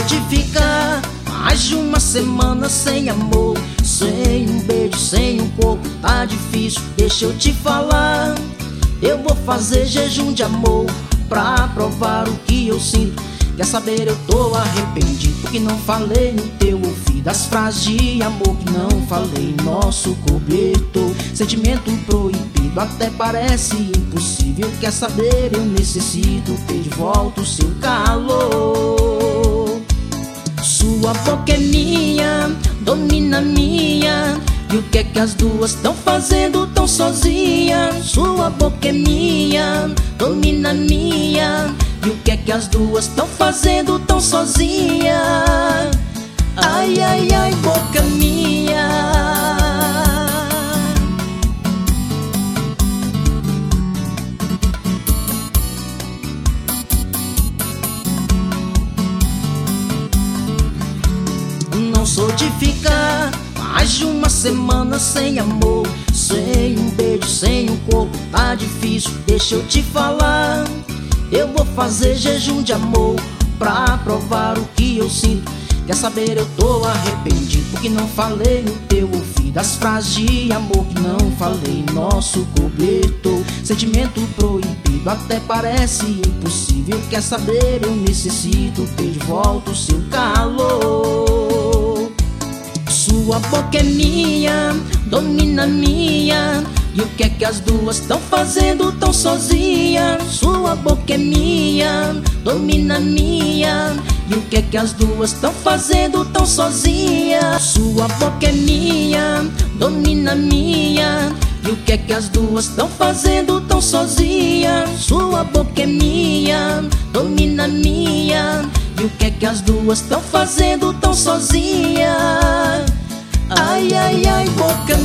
de ficar mais de uma semana sem amor, sem um beijo, sem um corpo, tá difícil. Deixa eu te falar, eu vou fazer jejum de amor pra provar o que eu sinto. Quer saber, eu tô arrependido que não falei no teu ouvido as frases de amor que não falei em nosso cobertor. Sentimento proibido, até parece impossível. Quer saber, eu necessito ter de volta o seu calor. Sua boca é minha, domina minha. E o que é que as duas tão fazendo tão sozinhas? Sua boca é minha, domina minha. E o que é que as duas tão fazendo tão sozinhas? Ai, ai, ai, boca minha. Não sou de ficar mais de uma semana sem amor, sem um beijo, sem um corpo, tá difícil. Deixa eu te falar, eu vou fazer jejum de amor pra provar o que eu sinto. Quer saber, eu tô arrependido porque não falei no teu ouvido as frases de amor que não falei em nosso cobertor. Sentimento proibido, até parece impossível. Quer saber, eu necessito ter de volta o seu calor. Sua boca é minha, domina minha. E o que é que as duas tão fazendo tão sozinhas? Sua boca é minha, domina minha. E o que é que as duas tão fazendo tão sozinhas? Sua boca é minha, domina minha. E o que é que as duas tão fazendo tão sozinhas? Sua boca é minha, domina minha. E o que é que as duas tão fazendo tão sozinhas? Ai, ai, ai, boca